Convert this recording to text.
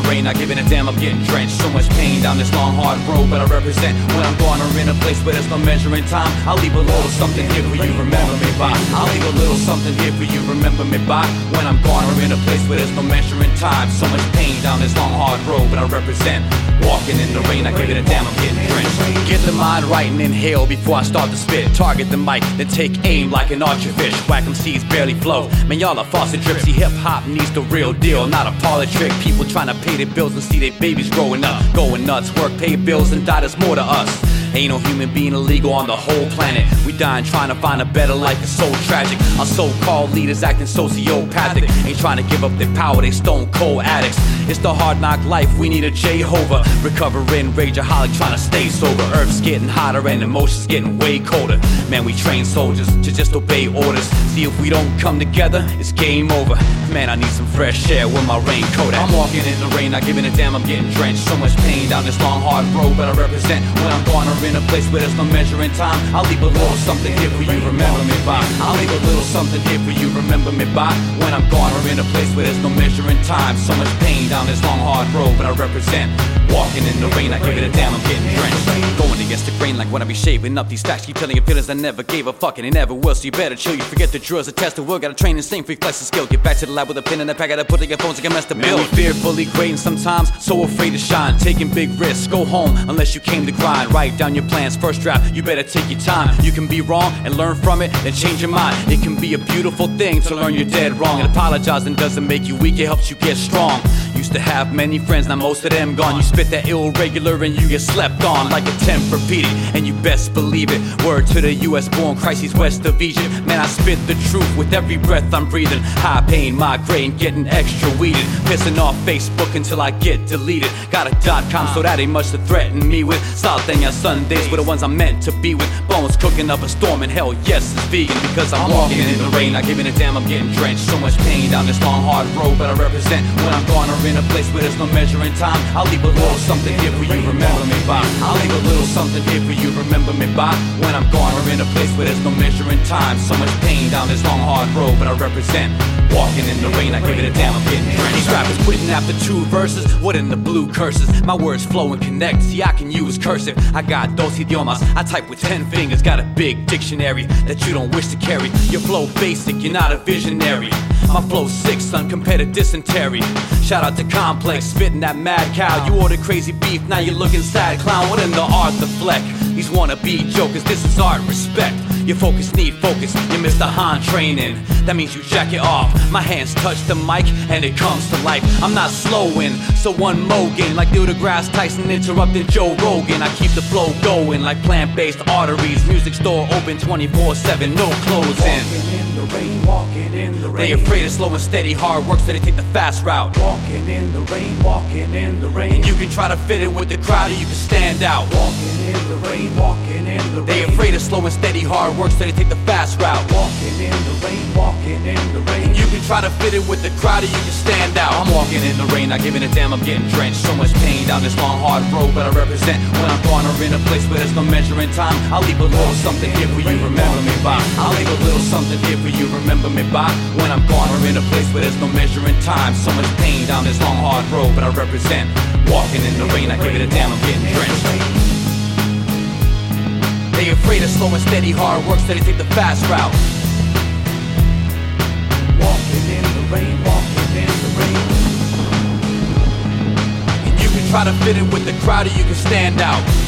rain, not giving a damn, I'm getting drenched. So much pain down this long hard road, but I represent when I'm gone or in a place where there's no measuring time. I'll leave a little something here for you, remember me by. I'll leave a little something here for you, remember me by. When I'm gone or in a place where there's no measuring time. So much pain down this long hard road, but I represent walking in the rain, not giving a damn, I'm getting drenched. Get the mind right and inhale before I start to spit. Target the mic, then take aim like an archer fish. Whack 'em seeds barely flow. Man, y'all are faucet drips. See, hip-hop needs the real deal, not a parlor trick. People trying to pay their bills and see their babies growing up. Going nuts, work, pay bills, and die, there's more to us. Ain't no human being illegal on the whole planet. We dying trying to find a better life, it's so tragic. Our so-called leaders acting sociopathic. Ain't trying to give up their power, they stone cold addicts. It's the hard knock life, we need a Jehovah. Recovering rageaholic trying to stay sober. Earth's getting hotter and emotions getting way colder. Man, we train soldiers to just obey orders. See, if we don't come together, it's game over. Man, I need some fresh air with my raincoat at. I'm walking in the rain, not giving a damn, I'm getting drenched. So much pain down this long hard road, but I represent when I'm gone or in a place where there's no measuring time. I'll leave a little something here for you, remember me by. I'll leave a little something here for you, remember me by. When I'm gone or in a place where there's no measuring time. So much pain down this long hard road, but I represent walking in the rain, I give it a damn, I'm getting drenched. Going against the grain like when I be shaving up these stacks. Keep telling your feelings I never gave a fuck and they never will, so you better chill. You forget the drills, the test, the will. Gotta train the same free flex and skill. Get back to the lab with a pen and a pack. Gotta put in your phones, you can mess the bill. Man, we fearfully great and sometimes so afraid to shine. Taking big risks, go home unless you came to grind. Write down your plans, first draft, you better take your time. You can be wrong and learn from it, then change your mind. It can be a beautiful thing to learn you're dead wrong. And apologizing doesn't make you weak, it helps you get strong. Used to have many friends, now most of them gone. You spit that irregular and you get slept on like a Tempur-Pedic, and you best believe it. Word to the US-born crises west of Egypt. Man, I spit the truth with every breath I'm breathing. High pain, migraine, getting extra weeded. Pissing off Facebook until I get deleted. Got a .com, so that ain't much to threaten me with. Solid thing on Sundays were the ones I'm meant to be with. Bones cooking up a storm and hell yes it's vegan. Because I'm walking in the rain, not giving a damn, I'm getting drenched. So much pain down this long hard road, but I represent when I'm gone or in a place where there's no measuring time. I'll leave a little something here for you, remember me by. I'll leave a little something here for you, remember me by. When I'm gone or in a place where there's no measuring time. So much pain down this long hard road, but I represent walking in the rain, I give it a damn, I'm getting drenched. These rappers quitting after 2 verses, what in the blue curses? My words flow and connect, see I can use cursive. I got dos idiomas, I type with 10 fingers. Got a big dictionary that you don't wish to carry. Your flow basic, you're not a visionary. My flow sick, son, compared to dysentery. Shout out to Complex, spitting that mad cow. You ordered crazy beef, now you're looking sad clown. What in the art, the fleck? These wannabe jokers, this is art, respect. Your focus need focus, you missed the Han training. That means you jack it off. My hands touch the mic and it comes to life. I'm not slowing, so one Mogan. Like Neil deGrasse Tyson interrupting Joe Rogan. I keep the flow going like plant-based arteries. Music store open 24/7, no closing. Walking in the rain, walking in the rain. They afraid of slow and steady hard work, so they take the fast route. Walking in the rain, walking in the rain. And you can try to fit in with the crowd or you can stand out. Walking in the rain, walking in the rain. They afraid of slow and steady hard work, so they take the fast route. Walking in the rain, walking in the rain. And you can try to fit in with the crowd or you can stand out. I'm walking in the rain, not giving a damn, I'm getting drenched. So much pain down this long hard road, but I represent when I'm gone or in a place where there's no measuring time. I'll leave a little something here for you, remember me by. I'll leave a little something here for you, remember me by. When I'm gone or in a place where there's no measuring time. So much pain down this long hard road, but I represent walking in the rain, I give it a damn, I'm getting drenched. They afraid of slow and steady hard work, so they take the fast route. Walking in the rain, walking in the rain. And you can try to fit in with the crowd or you can stand out.